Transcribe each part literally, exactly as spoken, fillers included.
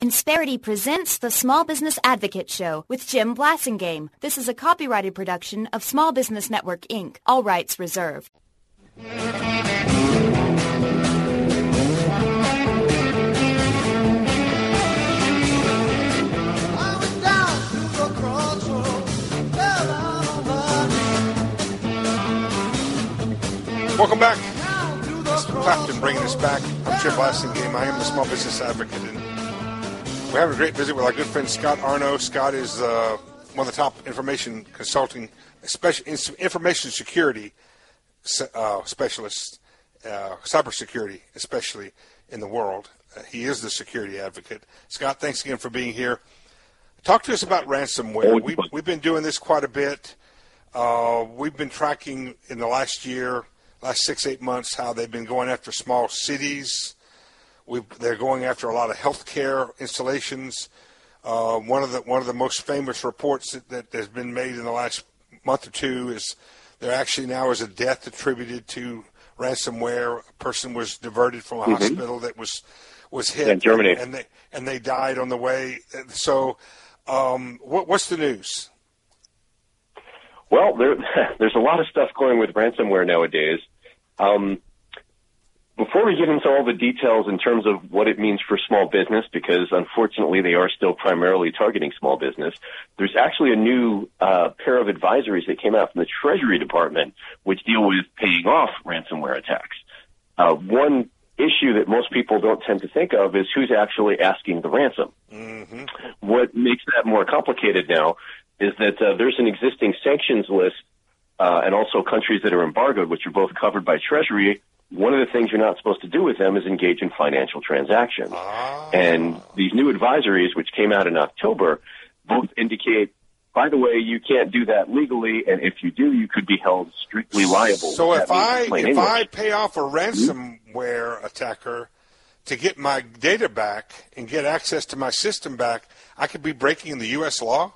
Insperity presents the Small Business Advocate Show with Jim Blasingame. This is a copyrighted production of Small Business Network, Incorporated. All rights reserved. Welcome back. Mister Clapton bringing us back. I'm Jim Blasingame. I am the Small Business Advocate, and we're having a great visit with our good friend Scott Arno. Scott is uh, one of the top information consulting, especially information security uh, specialists, uh, cybersecurity, especially in the world. Uh, he is the security advocate. Scott, thanks again for being here. Talk to us about ransomware. We've, we've been doing this quite a bit. Uh, we've been tracking in the last year, last six, eight months, how they've been going after small cities. We've, they're going after a lot of healthcare installations. Uh, one of the one of the most famous reports that, that has been made in the last month or two is there actually now is a death attributed to ransomware. A person was diverted from a mm-hmm. hospital that was was hit in Germany, and, and they and they died on the way. So, um, what, what's the news? Well, there, there's a lot of stuff going with ransomware nowadays. Um, before we get into all the details in terms of what it means for small business, because unfortunately they are still primarily targeting small business, there's actually a new uh, pair of advisories that came out from the Treasury Department which deal with paying off ransomware attacks. Uh, one issue that most people don't tend to think of is who's actually asking the ransom. Mm-hmm. What makes that more complicated now is that uh, there's an existing sanctions list uh, and also countries that are embargoed, which are both covered by Treasury. One of the things you're not supposed to do with them is engage in financial transactions. Ah. And these new advisories, which came out in October, both indicate, by the way, you can't do that legally, and if you do, you could be held strictly liable. So if I if I pay off a ransomware mm-hmm. attacker to get my data back and get access to my system back, I could be breaking the U S law?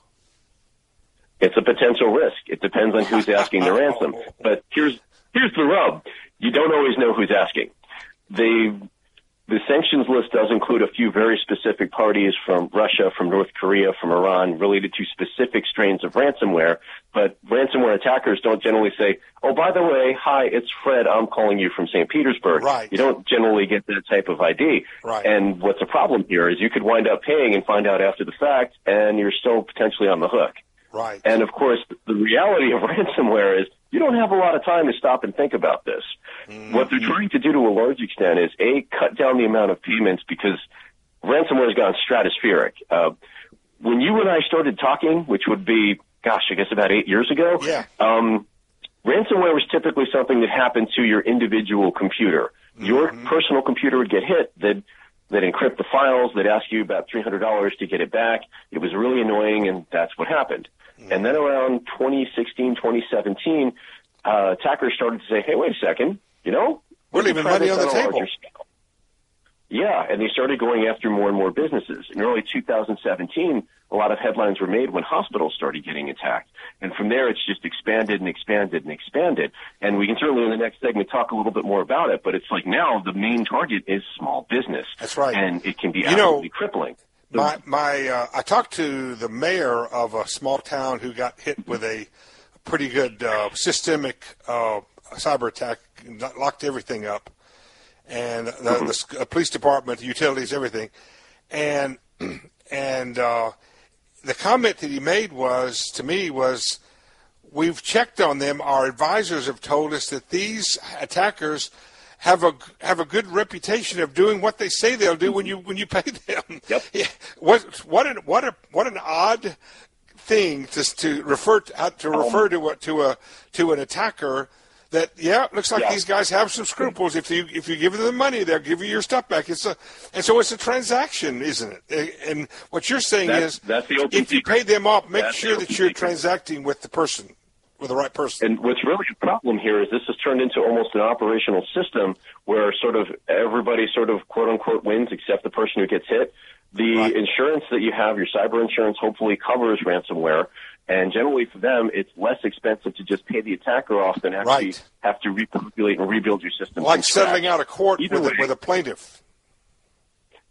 It's a potential risk. It depends on who's asking the ransom. But here's here's the rub. You don't always know who's asking. They, the sanctions list does include a few very specific parties from Russia, from North Korea, from Iran, related to specific strains of ransomware. But ransomware attackers don't generally say, oh, by the way, hi, it's Fred. I'm calling you from Saint Petersburg. Right. You don't generally get that type of I D. Right. And what's a problem here is you could wind up paying and find out after the fact, and you're still potentially on the hook. Right. And, of course, the reality of ransomware is you don't have a lot of time to stop and think about this. Mm-hmm. What they're trying to do to a large extent is, A, cut down the amount of payments because ransomware has gone stratospheric. Uh, when you and I started talking, which would be, gosh, I guess about eight years ago, yeah. um, ransomware was typically something that happened to your individual computer. Mm-hmm. Your personal computer would get hit. They'd They'd encrypt the files. They'd ask you about three hundred dollars to get it back. It was really annoying, and that's what happened. Mm-hmm. And then around twenty sixteen, twenty seventeen, uh, attackers started to say, hey, wait a second, you know? We're leaving money on the table. Yeah, and they started going after more and more businesses. In early two thousand seventeen, a lot of headlines were made when hospitals started getting attacked. And from there, it's just expanded and expanded and expanded. And we can certainly in the next segment talk a little bit more about it, but it's like now the main target is small business. That's right. And it can be you absolutely know, crippling. My, my, uh, I talked to the mayor of a small town who got hit with a pretty good uh, systemic uh, cyber attack, locked everything up. And the, mm-hmm. the police department, the utilities, everything. And and uh, the comment that he made was, to me, was, we've checked on them. Our advisors have told us that these attackers have a have a good reputation of doing what they say they'll do when you when you pay them. Yep. Yeah. What what an what a what an odd thing to to refer to, to refer to a, to a to an attacker. That yeah, it looks like yeah. these guys have some scruples. If you if you give them the money, they'll give you your stuff back. It's a and so it's a transaction, isn't it? And what you're saying that's, is, that's the open if secret. you pay them off, make that's sure that you're secret. transacting with the person, with the right person. And what's really a problem here is this has turned into almost an operational system where sort of everybody sort of quote unquote wins except the person who gets hit. The right. insurance that you have, your cyber insurance, hopefully covers ransomware. And generally for them, it's less expensive to just pay the attacker off than actually right. have to repopulate and rebuild your system. Like settling out a court with a, with a plaintiff. Yeah,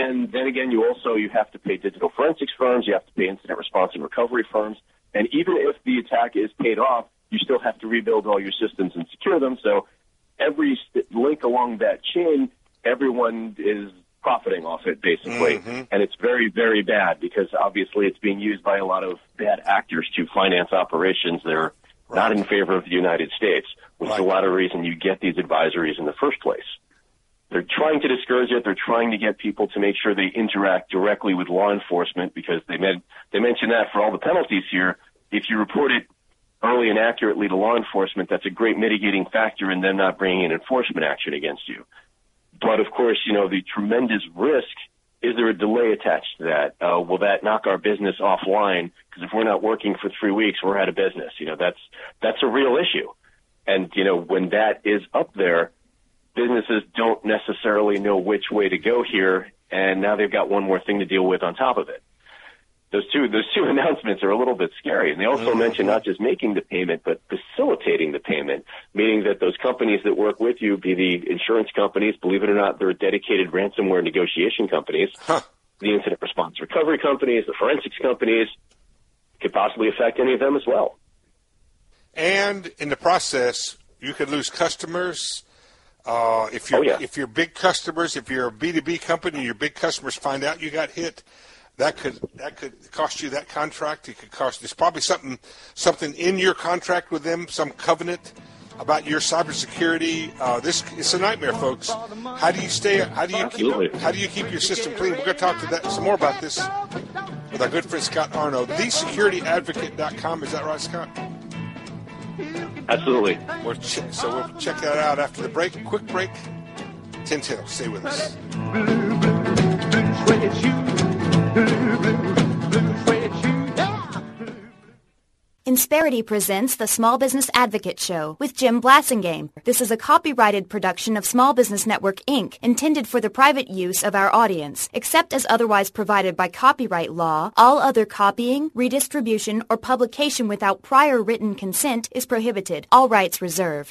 And then again, you also you have to pay digital forensics firms, you have to pay incident response and recovery firms, and even if the attack is paid off, you still have to rebuild all your systems and secure them. So every st- link along that chain, everyone is profiting off it, basically. Mm-hmm. And it's very, very bad because obviously it's being used by a lot of bad actors to finance operations that are right. not in favor of the United States, which right. is a lot of reason you get these advisories in the first place. They're trying to discourage it. They're trying to get people to make sure they interact directly with law enforcement because they meant, they mentioned that for all the penalties here. If you report it early and accurately to law enforcement, that's a great mitigating factor in them not bringing an enforcement action against you. But, of course, you know, the tremendous risk, is there a delay attached to that? Uh, will that knock our business offline? Because if we're not working for three weeks, we're out of business. You know, that's that's a real issue. And, you know, when that is up there, businesses don't necessarily know which way to go here, and now they've got one more thing to deal with on top of it. Those two, those two announcements are a little bit scary, and they also mention not just making the payment, but facilitating the payment, meaning that those companies that work with you, be the insurance companies, believe it or not, they're dedicated ransomware negotiation companies, huh. the incident response recovery companies, the forensics companies, could possibly affect any of them as well. And in the process, you could lose customers. Uh, if you're oh, yeah. if you're big customers, if you're a B two B company, your big customers find out you got hit. That could that could cost you that contract. It could cost. There's probably something something in your contract with them, some covenant about your cybersecurity. Uh, this it's a nightmare, folks. How do you stay? How do you keep? How do you keep your system clean? We're going to talk to that some more about this with our good friend Scott Arno, the security advocate dot com. Is that right, Scott? Absolutely. We'll ch- so we'll check that out after the break. Quick break. Tintel, stay with us. Insperity presents the Small Business Advocate Show with Jim Blasingame. This is a copyrighted production of Small Business Network, Incorporated, intended for the private use of our audience. Except as otherwise provided by copyright law, all other copying, redistribution, or publication without prior written consent is prohibited. All rights reserved.